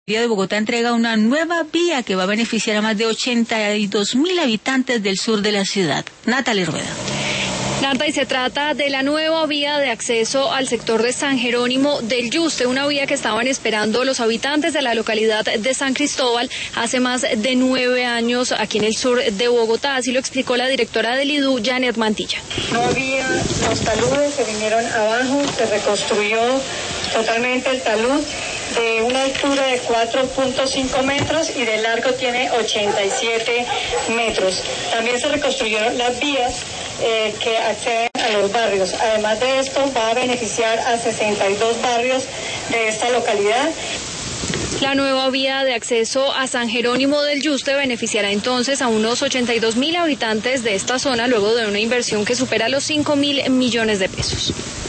La Alcaldía de Bogotá entrega una nueva vía que va a beneficiar a más de 82.000 habitantes del sur de la ciudad. Natalie Rueda. Narda, y se trata de la nueva vía de acceso al sector de San Jerónimo del Yuste, una vía que estaban esperando los habitantes de la localidad de San Cristóbal hace más de 9 años aquí en el sur de Bogotá. Así lo explicó la directora del IDU, Janet Mantilla. No había los taludes, se vinieron abajo, se reconstruyó totalmente el talud de una altura de 4.5 metros y de largo tiene 87 metros. También se reconstruyeron las vías que acceden a los barrios. Además de esto, va a beneficiar a 62 barrios de esta localidad. La nueva vía de acceso a San Jerónimo del Yuste beneficiará entonces a unos 82.000 habitantes de esta zona luego de una inversión que supera los 5.000 millones de pesos.